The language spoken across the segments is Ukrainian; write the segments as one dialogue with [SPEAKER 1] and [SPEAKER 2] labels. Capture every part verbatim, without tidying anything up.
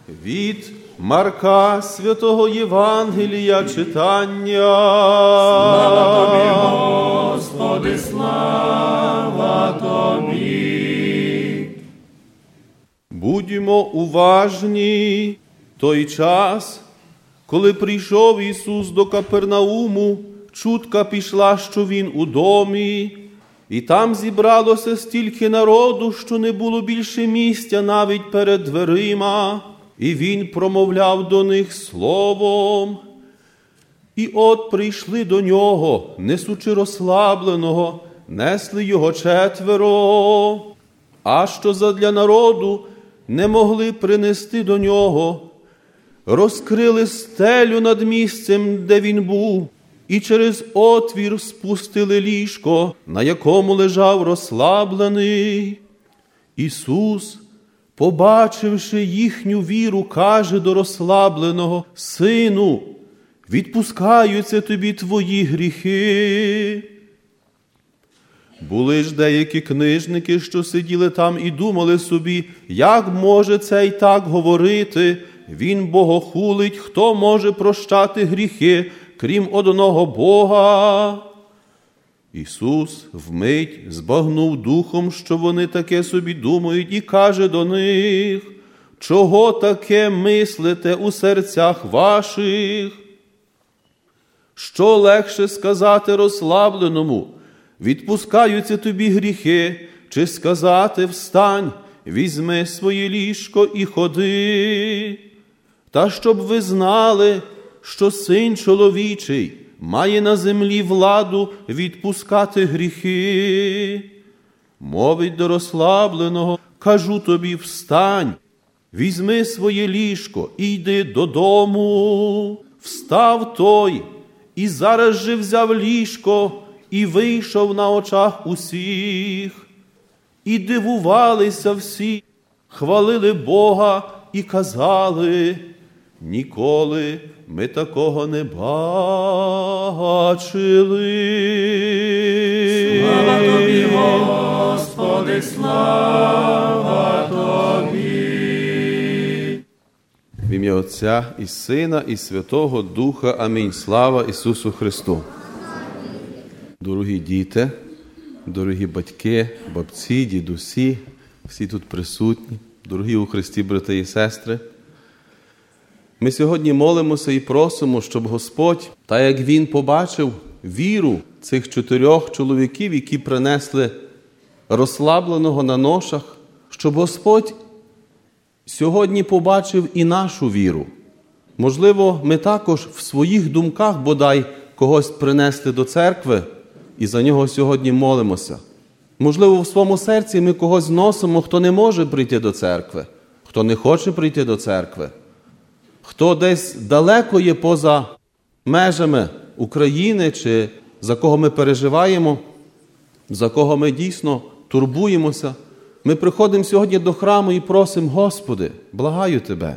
[SPEAKER 1] Від Марка Святого Євангелія читання.
[SPEAKER 2] Слава Тобі, Господи, слава Тобі.
[SPEAKER 1] Будьмо уважні. Той час, коли прийшов Ісус до Капернауму, чутка пішла, що Він у домі, і там зібралося стільки народу, що не було більше місця навіть перед дверима, і Він промовляв до них словом. І от прийшли до Нього, несучи розслабленого, несли Його четверо, а що задля народу не могли принести до Нього, розкрили стелю над місцем, де Він був, і через отвір спустили ліжко, на якому лежав розслаблений. Ісус, побачивши їхню віру, каже до розслабленого: «Сину, відпускаються тобі твої гріхи». Були ж деякі книжники, що сиділи там і думали собі: як може цей так говорити? Він богохулить, хто може прощати гріхи, крім одного Бога? Ісус вмить збагнув духом, що вони таке собі думають, і каже до них: чого таке мислите у серцях ваших? Що легше сказати розслабленому: відпускаються тобі гріхи, чи сказати: встань, візьми своє ліжко і ходи? Та щоб ви знали, що Син чоловічий має на землі владу відпускати гріхи. Мовить до розслабленого: кажу тобі, встань, візьми своє ліжко і йди додому. Встав той, і зараз же взяв ліжко, і вийшов на очах усіх. І дивувалися всі, хвалили Бога і казали: ніколи ми такого не бачили.
[SPEAKER 2] Слава Тобі, Господи, слава Тобі.
[SPEAKER 1] В ім'я Отця і Сина, і Святого Духа. Амінь. Слава Ісусу Христу. Дорогі діти, дорогі батьки, бабці, дідусі, всі тут присутні, дорогі у Христі брати і сестри, ми сьогодні молимося і просимо, щоб Господь, так як Він побачив віру цих чотирьох чоловіків, які принесли розслабленого на ношах, щоб Господь сьогодні побачив і нашу віру. Можливо, ми також в своїх думках бодай когось принесли до церкви, і за нього сьогодні молимося. Можливо, в своєму серці ми когось носимо, хто не може прийти до церкви, хто не хоче прийти до церкви, хто десь далеко є поза межами України, чи за кого ми переживаємо, за кого ми дійсно турбуємося. Ми приходимо сьогодні до храму і просимо: Господи, благаю Тебе,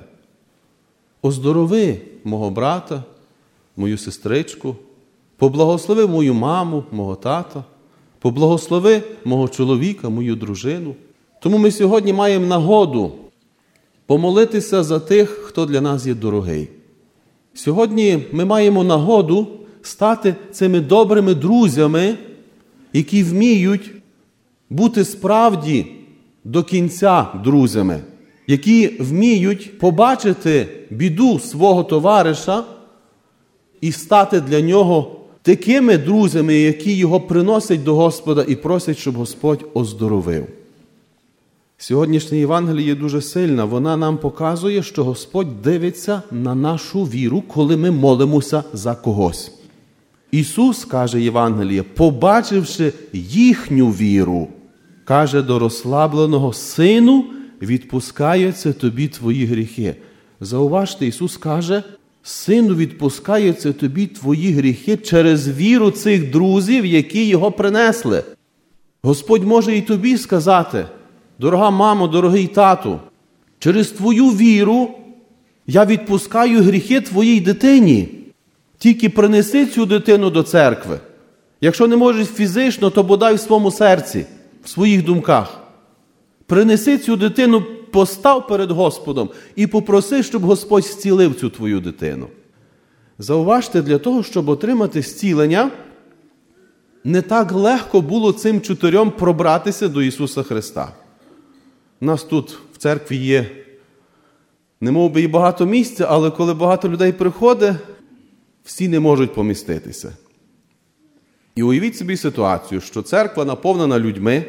[SPEAKER 1] оздорови мого брата, мою сестричку, поблагослови мою маму, мого тата, поблагослови мого чоловіка, мою дружину. Тому ми сьогодні маємо нагоду помолитися за тих, хто для нас є дорогий. Сьогодні ми маємо нагоду стати цими добрими друзями, які вміють бути справді до кінця друзями, які вміють побачити біду свого товариша і стати для нього такими друзями, які його приносять до Господа і просять, щоб Господь оздоровив. Сьогоднішня Євангеліє дуже сильна. Вона нам показує, що Господь дивиться на нашу віру, коли ми молимося за когось. Ісус, каже Євангеліє, побачивши їхню віру, каже до розслабленого: «Сину, відпускаються тобі твої гріхи». Зауважте, Ісус каже: «Сину, відпускаються тобі твої гріхи» через віру цих друзів, які його принесли. Господь може і тобі сказати: «Дорога мамо, дорогий тату, через твою віру я відпускаю гріхи твоїй дитині. Тільки принеси цю дитину до церкви. Якщо не можеш фізично, то бодай в своєму серці, в своїх думках. Принеси цю дитину постав перед Господом і попроси, щоб Господь зцілив цю твою дитину. Зауважте, для того, щоб отримати зцілення, не так легко було цим чотирьом пробратися до Ісуса Христа. У нас тут в церкві є, не мов би і багато місця, але коли багато людей приходить, всі не можуть поміститися. І уявіть собі ситуацію, що церква наповнена людьми,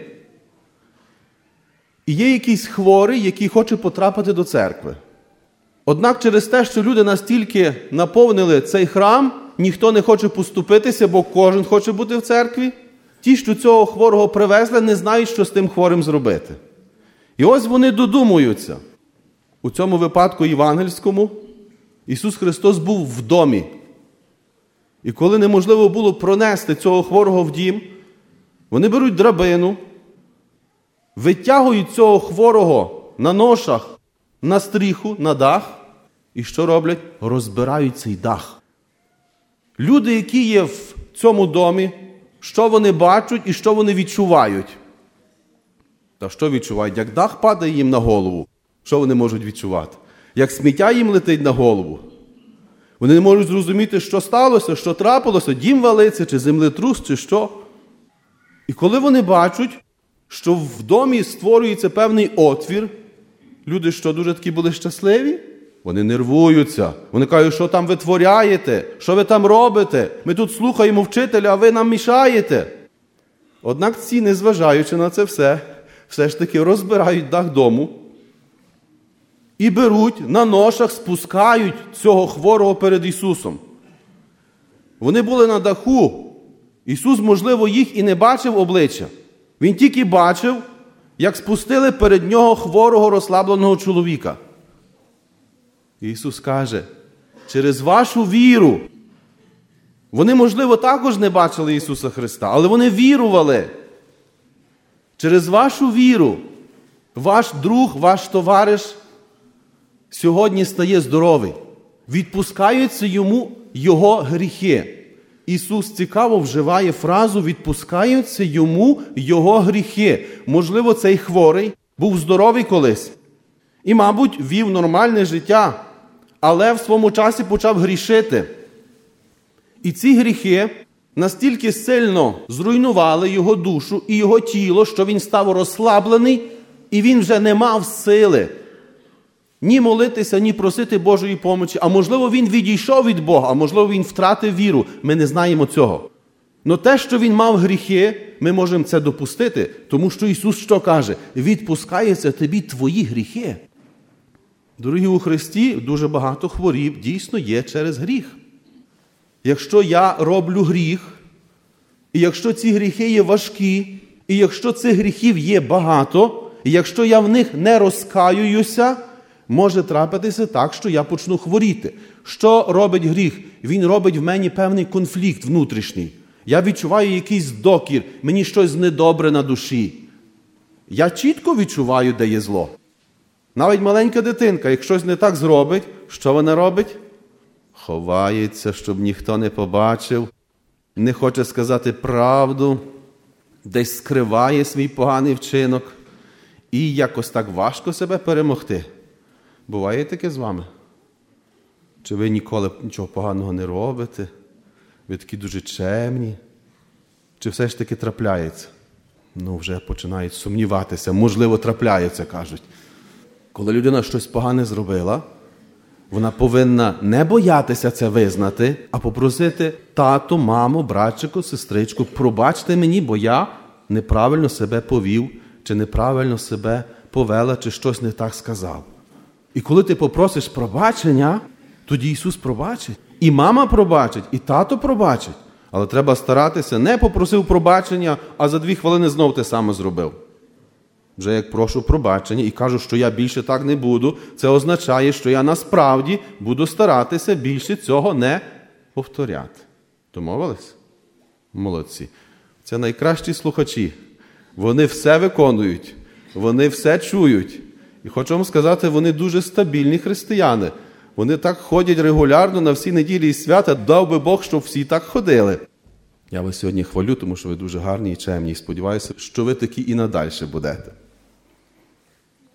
[SPEAKER 1] і є якийсь хворий, який хоче потрапити до церкви. Однак через те, що люди настільки наповнили цей храм, ніхто не хоче поступитися, бо кожен хоче бути в церкві. Ті, що цього хворого привезли, не знають, що з тим хворим зробити. І ось вони додумуються. У цьому випадку євангельському Ісус Христос був в домі. І коли неможливо було пронести цього хворого в дім, вони беруть драбину, витягують цього хворого на ношах, на стріху, на дах. І що роблять? Розбирають цей дах. Люди, які є в цьому домі, що вони бачать і що вони відчувають? Та що відчувають? Як дах падає їм на голову, що вони можуть відчувати? Як сміття їм летить на голову? Вони не можуть зрозуміти, що сталося, що трапилося, дім валиться, чи землетрус, чи що. І коли вони бачать, що в домі створюється певний отвір, люди, що дуже такі були щасливі, вони нервуються. Вони кажуть, що там ви творяєте, що ви там робите, ми тут слухаємо вчителя, а ви нам мішаєте. Однак ці, незважаючи на це все, все ж таки розбирають дах дому і беруть, на ношах спускають цього хворого перед Ісусом. Вони були на даху. Ісус, можливо, їх і не бачив обличчя. Він тільки бачив, як спустили перед нього хворого розслабленого чоловіка. І Ісус каже, через вашу віру. Вони, можливо, також не бачили Ісуса Христа, але вони вірували. Через вашу віру ваш друг, ваш товариш сьогодні стає здоровий. Відпускаються йому його гріхи. Ісус цікаво вживає фразу «відпускаються йому його гріхи». Можливо, цей хворий був здоровий колись і, мабуть, вів нормальне життя, але в своєму часі почав грішити. І ці гріхи настільки сильно зруйнували його душу і його тіло, що він став розслаблений, і він вже не мав сили ні молитися, ні просити Божої помочі. А можливо, він відійшов від Бога, а можливо, він втратив віру. Ми не знаємо цього. Но те, що він мав гріхи, ми можемо це допустити, тому що Ісус що каже? Відпускаються тобі твої гріхи. Дорогі у Христі, дуже багато хворіб дійсно є через гріх. Якщо я роблю гріх, і якщо ці гріхи є важкі, і якщо цих гріхів є багато, і якщо я в них не розкаююся, може трапитися так, що я почну хворіти. Що робить гріх? Він робить в мені певний конфлікт внутрішній. Я відчуваю якийсь докір, мені щось недобре на душі. Я чітко відчуваю, де є зло. Навіть маленька дитинка, як щось не так зробить, що вона робить? Ховається, щоб ніхто не побачив, не хоче сказати правду, десь скриває свій поганий вчинок. І якось так важко себе перемогти. Буває таке з вами? Чи ви ніколи нічого поганого не робите? Ви такі дуже чемні? Чи все ж таки трапляється? Ну, вже починають сумніватися. Можливо, трапляється, кажуть. Коли людина щось погане зробила, вона повинна не боятися це визнати, а попросити тату, маму, братчику, сестричку, пробачте мені, бо я неправильно себе повів, чи неправильно себе повела, чи щось не так сказав. І коли ти попросиш пробачення, тоді Ісус пробачить. І мама пробачить, і тато пробачить. Але треба старатися, не попросив пробачення, а за дві хвилини знов те саме зробив. Вже як прошу пробачення і кажу, що я більше так не буду, це означає, що я насправді буду старатися більше цього не повторяти. Домовились? Молодці. Це найкращі слухачі. Вони все виконують, вони все чують. І хочу вам сказати, вони дуже стабільні християни. Вони так ходять регулярно на всі неділі і свята, дав би Бог, щоб всі так ходили. Я вас сьогодні хвалю, тому що ви дуже гарні і чемні. І сподіваюся, що ви такі і надальше будете.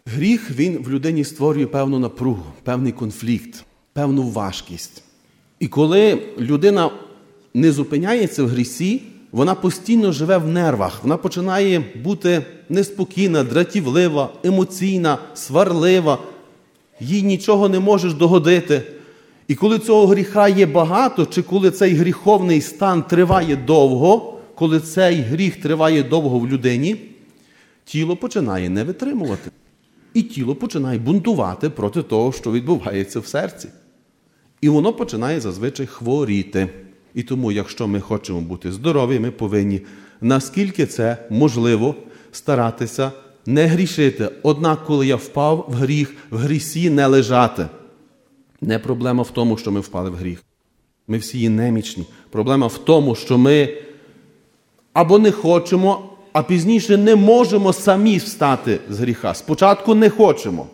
[SPEAKER 1] Гріх, він в людині створює певну напругу, певний конфлікт, певну важкість. І коли людина не зупиняється в грісі, вона постійно живе в нервах, вона починає бути неспокійна, дратівлива, емоційна, сварлива, їй нічого не можеш догодити. І коли цього гріха є багато, чи коли цей гріховний стан триває довго, коли цей гріх триває довго в людині, тіло починає не витримувати. І тіло починає бунтувати проти того, що відбувається в серці. І воно починає зазвичай хворіти. І тому, якщо ми хочемо бути здорові, ми повинні, наскільки це можливо, старатися не грішити. Однак, коли я впав в гріх, в грісі не лежати. Не проблема в тому, що ми впали в гріх. Ми всі є немічні. Проблема в тому, що ми або не хочемо, а пізніше не можемо самі встати з гріха. Спочатку не хочемо.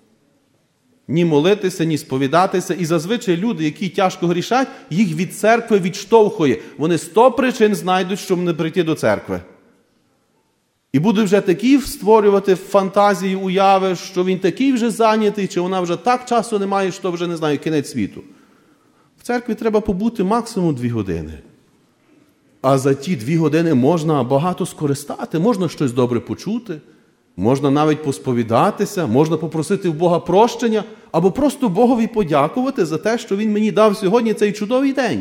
[SPEAKER 1] Ні молитися, ні сповідатися. І зазвичай люди, які тяжко грішать, їх від церкви відштовхує. Вони сто причин знайдуть, щоб не прийти до церкви. І буде вже такі створювати фантазії, уяви, що він такий вже зайнятий, чи вона вже так часу не має, що вже, не знаю, кінець світу. В церкві треба побути максимум дві години. А за ті дві години можна багато скористати, можна щось добре почути, можна навіть посповідатися, можна попросити в Бога прощення, або просто Богові подякувати за те, що Він мені дав сьогодні цей чудовий день.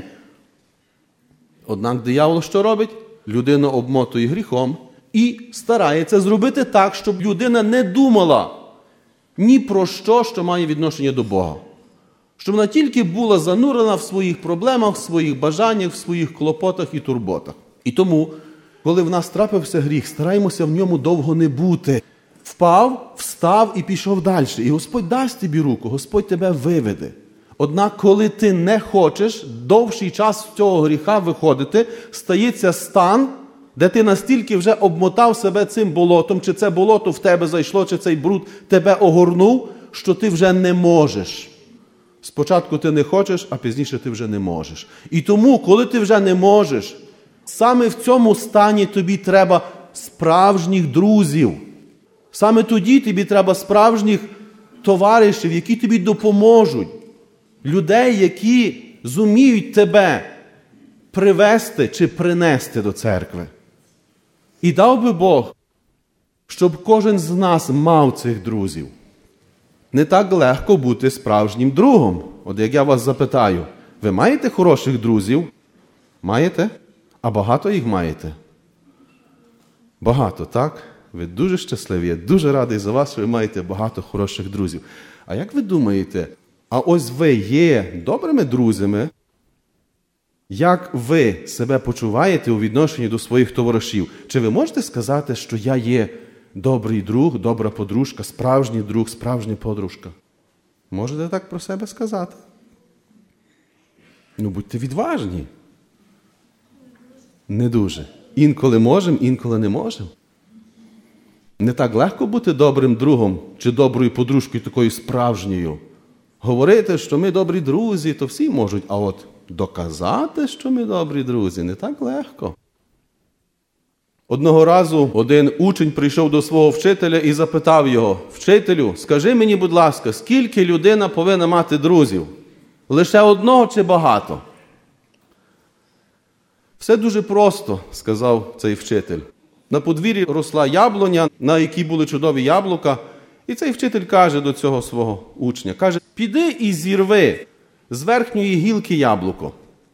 [SPEAKER 1] Однак диявол що робить? Людину обмотує гріхом і старається зробити так, щоб людина не думала ні про що, що має відношення до Бога. Щоб вона тільки була занурена в своїх проблемах, в своїх бажаннях, в своїх клопотах і турботах. І тому, коли в нас трапився гріх, стараємося в ньому довго не бути. Впав, встав і пішов далі. І Господь дасть тобі руку, Господь тебе виведе. Однак, коли ти не хочеш довший час з цього гріха виходити, стається стан, де ти настільки вже обмотав себе цим болотом, чи це болото в тебе зайшло, чи цей бруд тебе огорнув, що ти вже не можеш. Спочатку ти не хочеш, а пізніше ти вже не можеш. І тому, коли ти вже не можеш, саме в цьому стані тобі треба справжніх друзів. Саме тоді тобі треба справжніх товаришів, які тобі допоможуть. Людей, які зуміють тебе привести чи принести до церкви. І дав би Бог, щоб кожен з нас мав цих друзів. Не так легко бути справжнім другом. От як я вас запитаю, ви маєте хороших друзів? Маєте? А багато їх маєте? Багато, так? Ви дуже щасливі. Я дуже радий за вас, що ви маєте багато хороших друзів. А як ви думаєте, а ось ви є добрими друзями? Як ви себе почуваєте у відношенні до своїх товаришів? Чи ви можете сказати, що я є добрий друг, добра подружка, справжній друг, справжня подружка? Можете так про себе сказати? Ну, будьте відважні. Не дуже. Інколи можемо, інколи не можемо. Не так легко бути добрим другом чи доброю подружкою, такою справжньою. Говорити, що ми добрі друзі, то всі можуть, а от доказати, що ми добрі друзі, не так легко. Одного разу один учень прийшов до свого вчителя і запитав його: «Вчителю, скажи мені, будь ласка, скільки людина повинна мати друзів? Лише одного чи багато?» «Все дуже просто», – сказав цей вчитель. На подвір'ї росла яблуня, на якій були чудові яблука. І цей вчитель каже до цього свого учня, каже: «Піди і зірви з верхньої гілки яблуко».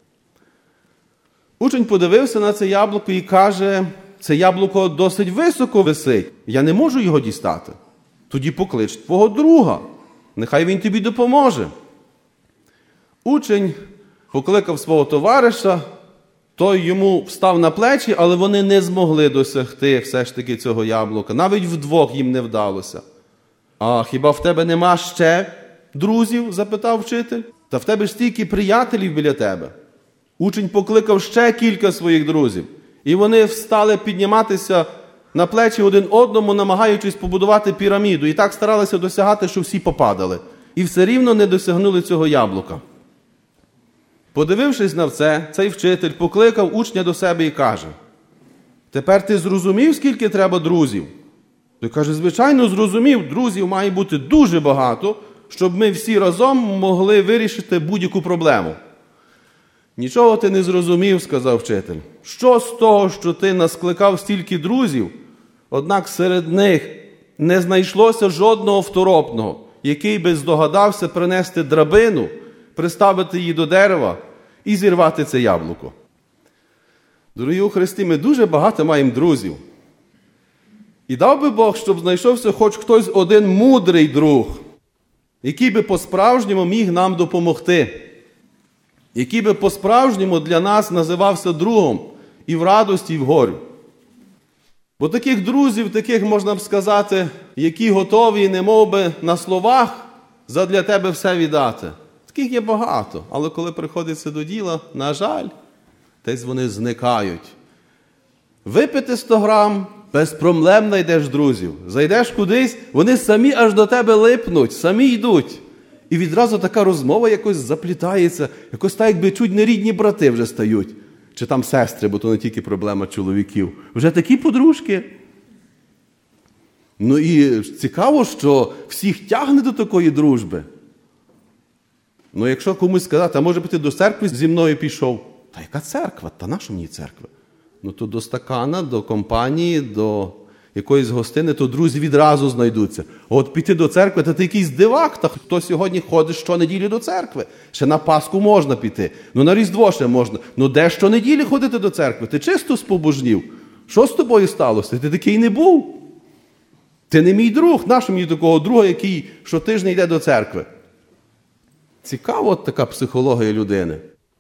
[SPEAKER 1] Учень подивився на це яблуко і каже: «Це яблуко досить високо висить, я не можу його дістати». «Тоді поклич твого друга, нехай він тобі допоможе». Учень покликав свого товариша, той йому встав на плечі, але вони не змогли досягти все ж таки цього яблука. Навіть вдвох їм не вдалося. «А хіба в тебе нема ще друзів?» – запитав вчитель. «Та в тебе ж стільки приятелів біля тебе». Учень покликав ще кілька своїх друзів. І вони встали підніматися на плечі один одному, намагаючись побудувати піраміду. І так старалися досягати, що всі попадали. І все рівно не досягнули цього яблука. Подивившись на це, цей вчитель покликав учня до себе і каже: «Тепер ти зрозумів, скільки треба друзів? Той каже, звичайно, зрозумів, друзів має бути дуже багато, щоб ми всі разом могли вирішити будь-яку проблему. Нічого ти не зрозумів, сказав вчитель. Що з того, що ти наскликав стільки друзів, однак серед них не знайшлося жодного второпного, який би здогадався принести драбину, приставити її до дерева і зірвати це яблуко. Дорогі у Христі, ми дуже багато маємо друзів. І дав би Бог, щоб знайшовся хоч хтось один мудрий друг, який би по-справжньому міг нам допомогти, який би по-справжньому для нас називався другом і в радості, і в горю. Бо таких друзів, таких, можна б сказати, які готові, немов би на словах, задля тебе все віддати. Таких є багато, але коли приходиться до діла, на жаль, десь вони зникають. Випити сто грам, без проблем знайдеш друзів. Зайдеш кудись, вони самі аж до тебе липнуть, самі йдуть. І відразу така розмова якось заплітається, якось так, якби чуть не рідні брати вже стають. Чи там сестри, бо то не тільки проблема чоловіків. Вже такі подружки. Ну і цікаво, що всіх тягне до такої дружби. Ну якщо комусь сказати, а може би ти до церкви зі мною пішов? Та яка церква? Та наша мені церква? Ну то до стакана, до компанії, до якоїсь гостини, то друзі відразу знайдуться. От піти до церкви, та ти якийсь дивак, та хто сьогодні ходить щонеділі до церкви? Ще на Пасху можна піти, ну на Різдво ще можна. Ну де щонеділі ходити до церкви? Ти чисто спобожнів. Що з тобою сталося? Ти такий не був. Ти не мій друг, наш мені такого друга, який щотижня йде до церкви. Цікава от така психологія людини.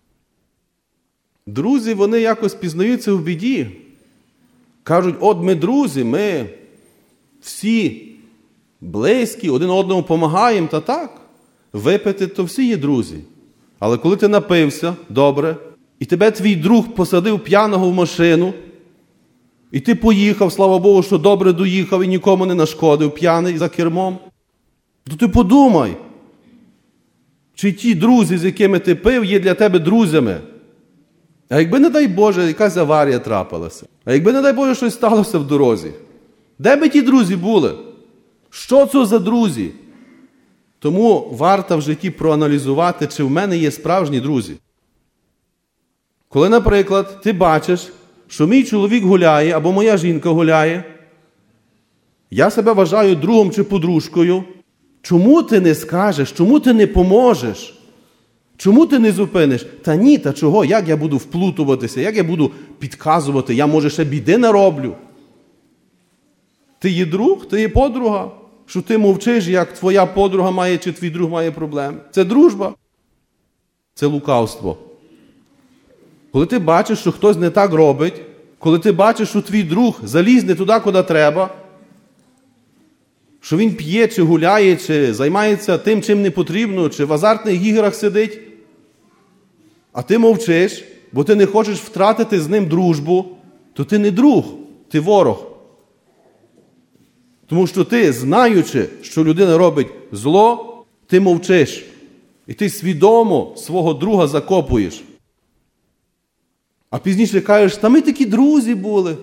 [SPEAKER 1] Друзі, вони якось пізнаються в біді. Кажуть, от ми друзі, ми всі близькі, один одному допомагаємо, та так. Випити, то всі є друзі. Але коли ти напився, добре, і тебе твій друг посадив п'яного в машину, і ти поїхав, слава Богу, що добре доїхав і нікому не нашкодив, п'яний за кермом, то ти подумай, чи ті друзі, з якими ти пив, є для тебе друзями. А якби, не дай Боже, якась аварія трапилася, а якби, не дай Боже, щось сталося в дорозі, де би ті друзі були? Що це за друзі? Тому варто в житті проаналізувати, чи в мене є справжні друзі. Коли, наприклад, ти бачиш, що мій чоловік гуляє, або моя жінка гуляє, я себе вважаю другом чи подружкою, чому ти не скажеш, чому ти не поможеш? Чому ти не зупиниш? Та ні, та чого? Як я буду вплутуватися? Як я буду підказувати? Я, може, ще біди нароблю. Ти є друг, ти є подруга. Що ти мовчиш, як твоя подруга має, чи твій друг має проблеми. Це дружба. Це лукавство. Коли ти бачиш, що хтось не так робить, коли ти бачиш, що твій друг заліз не туди, куди треба, що він п'є, чи гуляє, чи займається тим, чим не потрібно, чи в азартних іграх сидить, а ти мовчиш, бо ти не хочеш втратити з ним дружбу, то ти не друг, ти ворог. Тому що ти, знаючи, що людина робить зло, ти мовчиш. І ти свідомо свого друга закопуєш. А пізніше кажеш, та ми такі друзі були.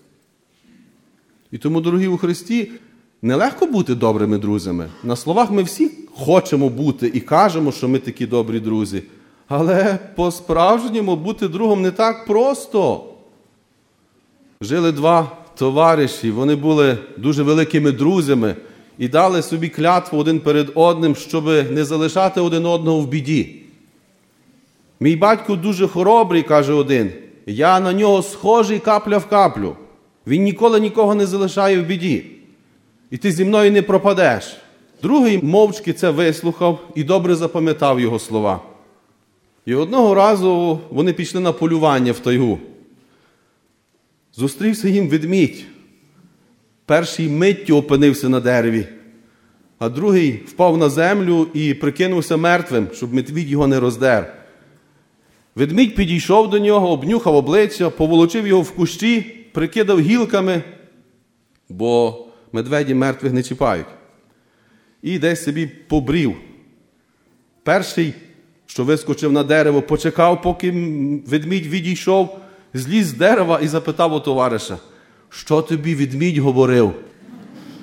[SPEAKER 1] І тому, дорогі у Христі, нелегко бути добрими друзями. На словах ми всі хочемо бути і кажемо, що ми такі добрі друзі. Але по-справжньому бути другом не так просто. Жили два товариші, вони були дуже великими друзями і дали собі клятву один перед одним, щоб не залишати один одного в біді. Мій батько дуже хоробрий, каже один, я на нього схожий капля в каплю. Він ніколи нікого не залишає в біді. І ти зі мною не пропадеш. Другий мовчки це вислухав і добре запам'ятав його слова. І одного разу вони пішли на полювання в тайгу. Зустрівся їм ведмідь. Перший миттю опинився на дереві, а другий впав на землю і прикинувся мертвим, щоб медвідь його не роздер. Ведмідь підійшов до нього, обнюхав обличчя, поволочив його в кущі, прикидав гілками, бо медведі мертвих не чіпають. І десь собі побрів. Перший, що вискочив на дерево, почекав, поки ведмідь відійшов, зліз з дерева і запитав у товариша, що тобі ведмідь говорив?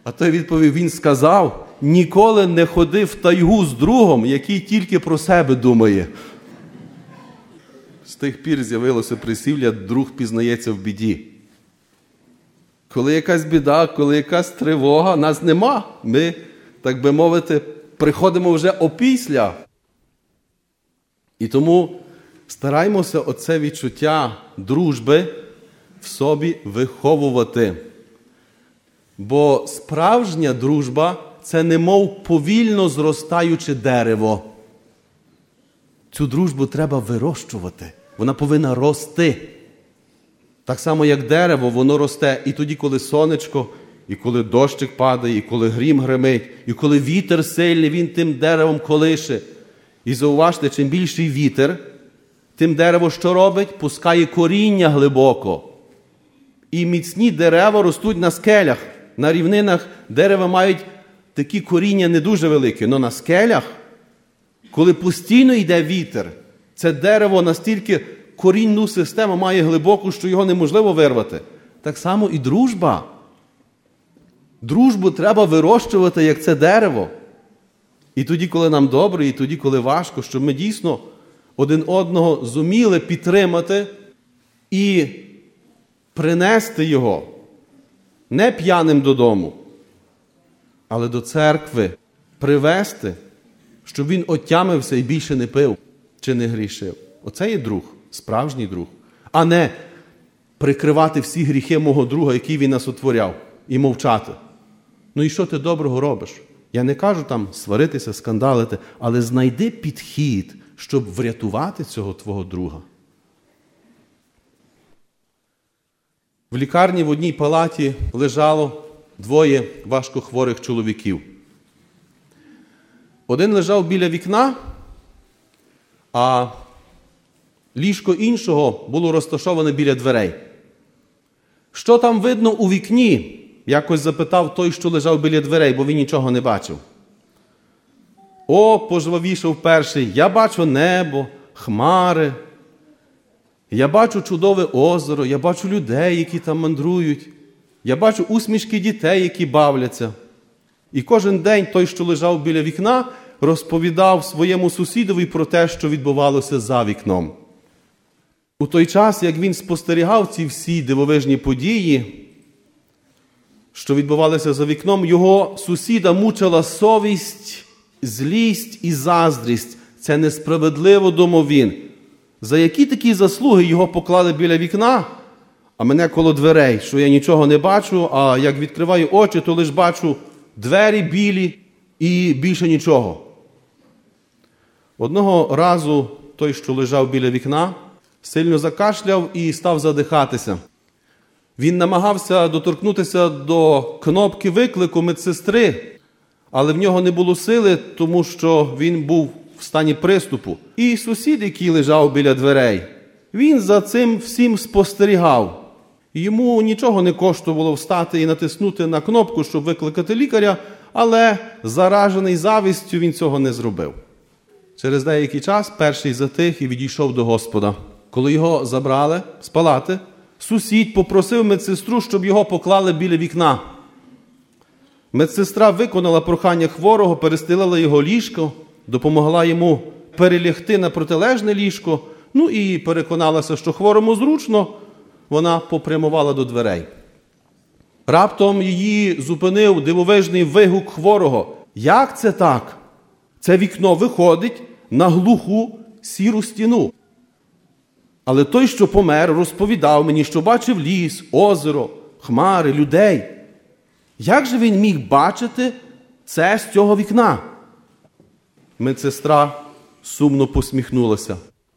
[SPEAKER 1] А той відповів, він сказав, ніколи не ходи в тайгу з другом, який тільки про себе думає. З тих пір з'явилося прислів'я, друг пізнається в біді. Коли якась біда, коли якась тривога, нас нема. Ми, так би мовити, приходимо вже опісля. І тому стараймося оце відчуття дружби в собі виховувати. Бо справжня дружба – це немов повільно зростаюче дерево. Цю дружбу треба вирощувати. Вона повинна рости. Так само, як дерево, воно росте і тоді, коли сонечко, і коли дощик падає, і коли грім гримить, і коли вітер сильний, він тим деревом колише. І зауважте, чим більший вітер, тим дерево що робить? Пускає коріння глибоко. І міцні дерева ростуть на скелях. На рівнинах дерева мають такі коріння не дуже великі, але на скелях, коли постійно йде вітер, це дерево настільки корінну систему має глибоку, що його неможливо вирвати. Так само і дружба. Дружбу треба вирощувати, як це дерево. І тоді, коли нам добре, і тоді, коли важко, щоб ми дійсно один одного зуміли підтримати і принести його не п'яним додому, але до церкви привести, щоб він отямився і більше не пив чи не грішив. Оце є друг, справжній друг. А не прикривати всі гріхи мого друга, які він нас утворяв, і мовчати. Ну і що ти доброго робиш? Я не кажу там сваритися, скандалити, але знайди підхід, щоб врятувати цього твого друга. В лікарні в одній палаті лежало двоє важкохворих чоловіків. Один лежав біля вікна, а ліжко іншого було розташоване біля дверей. Що там видно у вікні? Якось запитав той, що лежав біля дверей, бо він нічого не бачив. О, пожвавішав перший, я бачу небо, хмари, я бачу чудове озеро, я бачу людей, які там мандрують, я бачу усмішки дітей, які бавляться. І кожен день той, що лежав біля вікна, розповідав своєму сусідові про те, що відбувалося за вікном. У той час, як він спостерігав ці всі дивовижні події, що відбувалися за вікном, його сусіда мучила совість, злість і заздрість. Це несправедливо, думав він. За які такі заслуги його поклали біля вікна, а мене коло дверей, що я нічого не бачу, а як відкриваю очі, то лише бачу двері білі і більше нічого. Одного разу той, що лежав біля вікна, сильно закашляв і став задихатися. Він намагався доторкнутися до кнопки виклику медсестри, але в нього не було сили, тому що він був в стані приступу. І сусід, який лежав біля дверей, він за цим всім спостерігав. Йому нічого не коштувало встати і натиснути на кнопку, щоб викликати лікаря, але заражений завістю він цього не зробив. Через деякий час перший затих і відійшов до Господа. Коли його забрали з палати, сусід попросив медсестру, щоб його поклали біля вікна. Медсестра виконала прохання хворого, перестелила його ліжко, допомогла йому перелягти на протилежне ліжко, ну і переконалася, що хворому зручно, вона попрямувала до дверей. Раптом її зупинив дивовижний вигук хворого. Як це так? Це вікно виходить на глуху сіру стіну. Але той, що помер, розповідав мені, що бачив ліс, озеро, хмари, людей. Як же він міг бачити це з цього вікна? Медсестра сумно посміхнулася.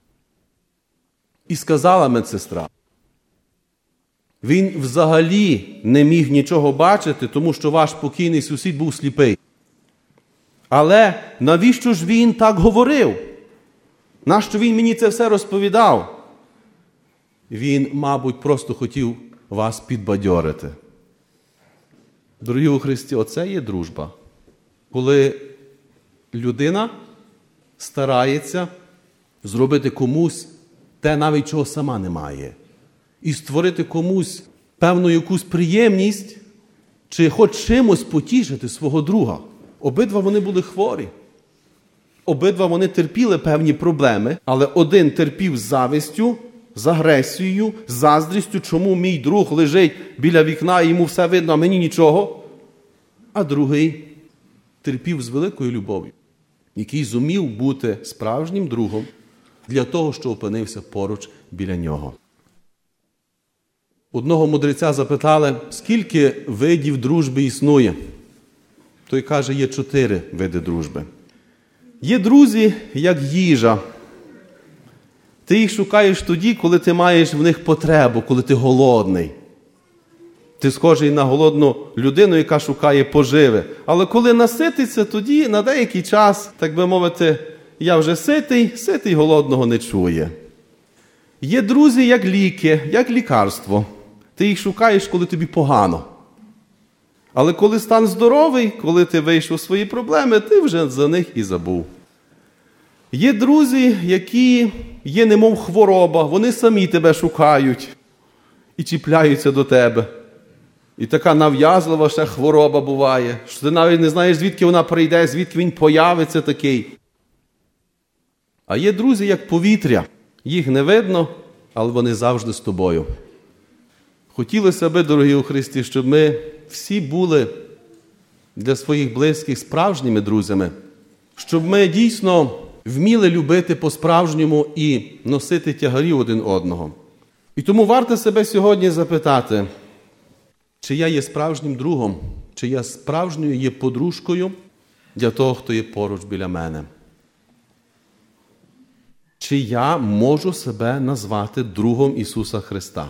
[SPEAKER 1] І сказала медсестра, він взагалі не міг нічого бачити, тому що ваш покійний сусід був сліпий. Але навіщо ж він так говорив? Нащо він мені це все розповідав? Він, мабуть, просто хотів вас підбадьорити. Дорогі у Христі, оце є дружба. Коли людина старається зробити комусь те, навіть чого сама не має. І створити комусь певну якусь приємність, чи хоч чимось потішити свого друга. Обидва вони були хворі. Обидва вони терпіли певні проблеми, але один терпів з завистю, з агресією, з заздрістю, чому мій друг лежить біля вікна і йому все видно, а мені нічого. А другий терпів з великою любов'ю, який зумів бути справжнім другом для того, що опинився поруч біля нього. Одного мудреця запитали, скільки видів дружби існує. Той каже, є чотири види дружби. Є друзі, як їжа. Ти їх шукаєш тоді, коли ти маєш в них потребу, коли ти голодний. Ти схожий на голодну людину, яка шукає поживи. Але коли насититься, тоді на деякий час, так би мовити, я вже ситий, ситий голодного не чує. Є друзі, як ліки, як лікарство. Ти їх шукаєш, коли тобі погано. Але коли стан здоровий, коли ти вийшов з свої проблеми, ти вже за них і забув. Є друзі, які є немов хвороба, вони самі тебе шукають і чіпляються до тебе. І така нав'язлива ще хвороба буває, що ти навіть не знаєш, звідки вона прийде, звідки він появиться такий. А є друзі, як повітря. Їх не видно, але вони завжди з тобою. Хотілося би, дорогі у Христі, щоб ми всі були для своїх близьких справжніми друзями, щоб ми дійсно вміли любити по-справжньому і носити тягарі один одного. І тому варто себе сьогодні запитати, чи я є справжнім другом, чи я справжньою є подружкою для того, хто є поруч біля мене. Чи я можу себе назвати другом Ісуса Христа?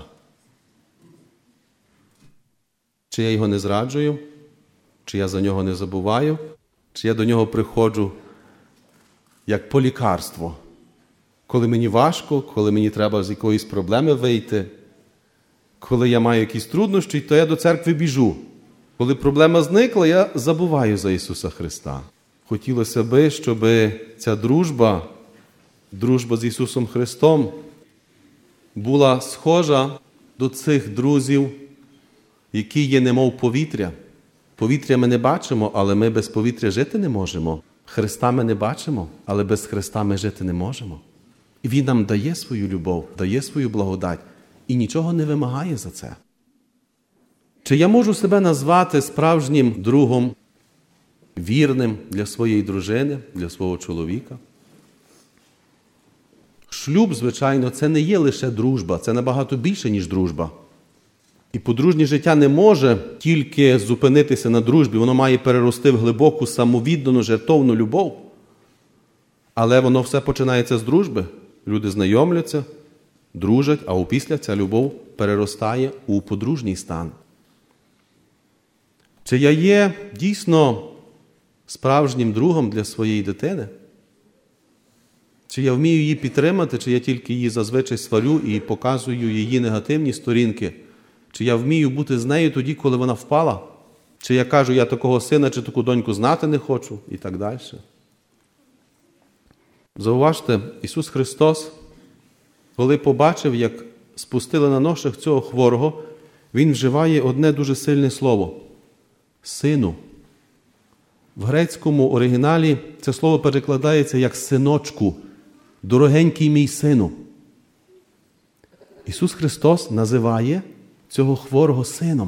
[SPEAKER 1] Чи я його не зраджую, чи я за нього не забуваю, чи я до нього приходжу як по лікарство, коли мені важко, коли мені треба з якоїсь проблеми вийти, коли я маю якісь труднощі, то я до церкви біжу. Коли проблема зникла, я забуваю за Ісуса Христа. Хотілося би, щоб ця дружба, дружба з Ісусом Христом була схожа до цих друзів, які є немов повітря. Повітря ми не бачимо, але ми без повітря жити не можемо. Христа ми не бачимо, але без Христа ми жити не можемо. І Він нам дає свою любов, дає свою благодать і нічого не вимагає за це. Чи я можу себе назвати справжнім другом, вірним для своєї дружини, для свого чоловіка? Шлюб, звичайно, це не є лише дружба, це набагато більше, ніж дружба. І подружнє життя не може тільки зупинитися на дружбі, воно має перерости в глибоку, самовіддану, жертовну любов. Але воно все починається з дружби. Люди знайомляться, дружать, а опісля ця любов переростає у подружній стан. Чи я є дійсно справжнім другом для своєї дитини? Чи я вмію її підтримати, чи я тільки її зазвичай сварю і показую її негативні сторінки? Чи я вмію бути з нею тоді, коли вона впала? Чи я кажу, я такого сина чи таку доньку знати не хочу? І так далі. Зауважте, Ісус Христос, коли побачив, як спустили на ношах цього хворого, Він вживає одне дуже сильне слово – «сину». В грецькому оригіналі це слово перекладається як «синочку», «дорогенький мій сину». Ісус Христос називає цього хворого сином,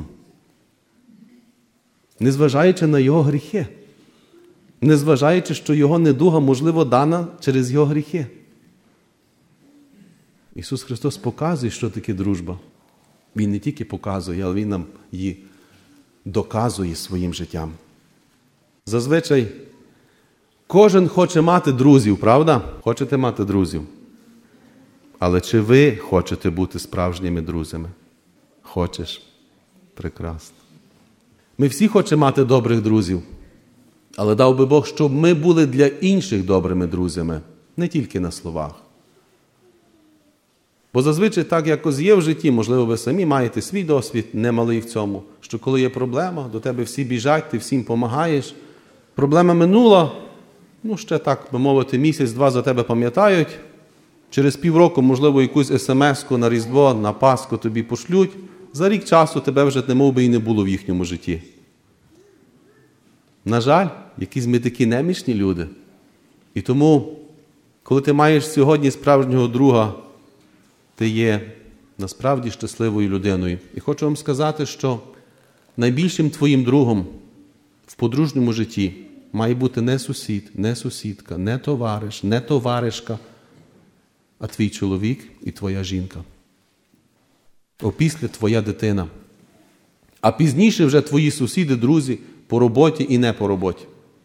[SPEAKER 1] незважаючи на його гріхи, незважаючи, що його недуга, можливо, дана через його гріхи. Ісус Христос показує, що таке дружба. Він не тільки показує, але Він нам її доказує своїм життям. Зазвичай кожен хоче мати друзів, правда? Хочете мати друзів? Але чи ви хочете бути справжніми друзями? Хочеш? Прекрасно. Ми всі хочемо мати добрих друзів. Але дав би Бог, щоб ми були для інших добрими друзями. Не тільки на словах. Бо зазвичай так якось є в житті, можливо, ви самі маєте свій досвід, немалий в цьому, що коли є проблема, до тебе всі біжать, ти всім допомагаєш. Проблема минула, ну ще так, би мовити, місяць-два за тебе пам'ятають. Через півроку, можливо, якусь есемеску на Різдво, на Пасху тобі пошлють. За рік часу тебе вже немов би і не було в їхньому житті. На жаль, якісь ми такі немічні люди. І тому, коли ти маєш сьогодні справжнього друга, ти є насправді щасливою людиною. І хочу вам сказати, що найбільшим твоїм другом в подружньому житті має бути не сусід, не сусідка, не товариш, не товаришка, а твій чоловік і твоя жінка. Опісля твоя дитина. А пізніше вже твої сусіди, друзі, по роботі і не по роботі.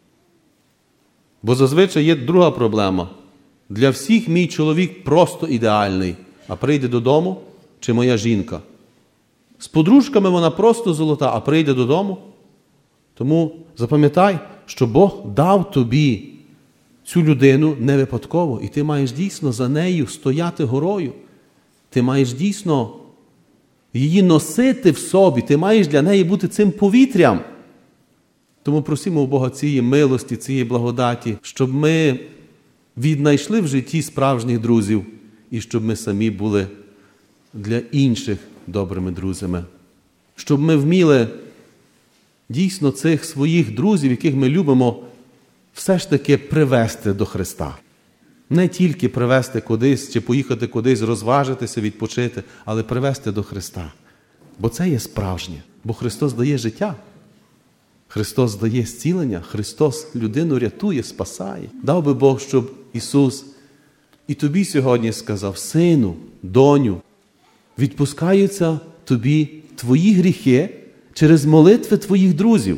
[SPEAKER 1] Бо зазвичай є друга проблема. Для всіх мій чоловік просто ідеальний, а прийде додому, чи моя жінка. З подружками вона просто золота, а прийде додому. Тому запам'ятай, що Бог дав тобі цю людину не випадково, і ти маєш дійсно за нею стояти горою. Ти маєш дійсно її носити в собі, ти маєш для неї бути цим повітрям. Тому просимо у Бога цієї милості, цієї благодаті, щоб ми віднайшли в житті справжніх друзів і щоб ми самі були для інших добрими друзями. Щоб ми вміли дійсно цих своїх друзів, яких ми любимо, все ж таки привести до Христа. Не тільки привести кудись, чи поїхати кудись, розважитися, відпочити, але привести до Христа. Бо це є справжнє. Бо Христос дає життя. Христос дає зцілення. Христос людину рятує, спасає. Дав би Бог, щоб Ісус і тобі сьогодні сказав: сину, доню, відпускаються тобі твої гріхи через молитви твоїх друзів.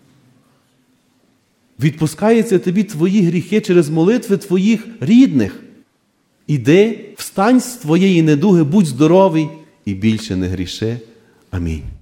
[SPEAKER 1] Відпускаються тобі твої гріхи через молитви твоїх рідних. Іди, встань з твоєї недуги, будь здоровий і більше не гріши. Амінь.